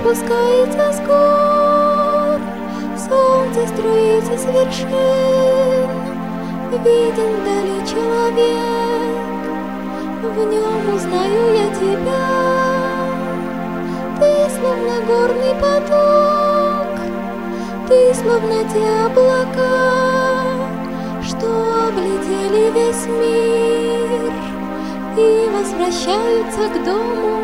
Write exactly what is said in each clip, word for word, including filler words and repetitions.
спускается с гор, солнце струится с вершин, виден вдали человек, в нем узнаю я тебя. Ты словно горный поток, ты словно те облака, что облетели весь мир и возвращаются к дому.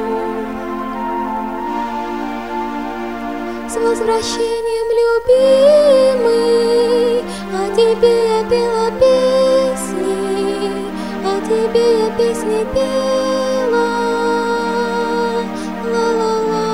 С возвращением, любимый, о тебе я пела песни, о тебе я песни пела. Ла-ла-ла.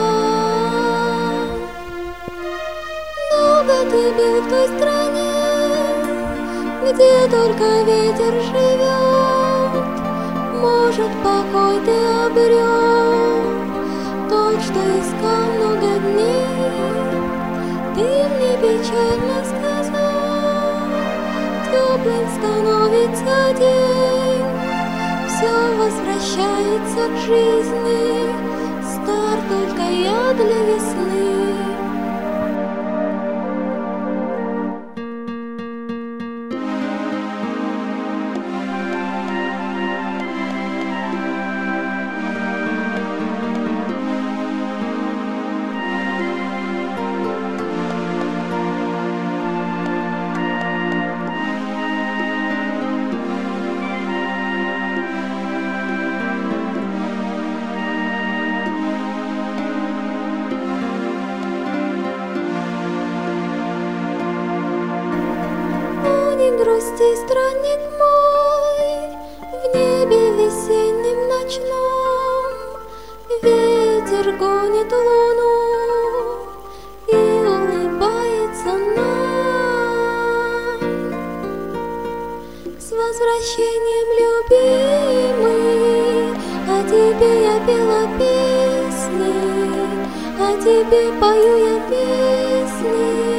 Долго ты был в той стране, где только ветер живет. Может, покой ты обрел, тот, что искал много дней. Ты мне печально сказал, теплым становится день, все возвращается к жизни, стар только я для весны. Грусти, странник мой, в небе весеннем ночном ветер гонит луну и улыбается нам. С возвращением, любимый, о тебе я пела песни, о тебе пою я песни.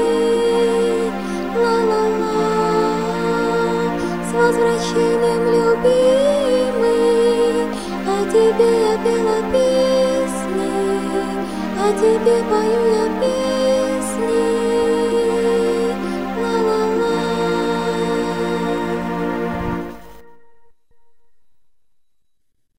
С возвращением, любимый, о тебе я пела песни, о тебе пою я песни.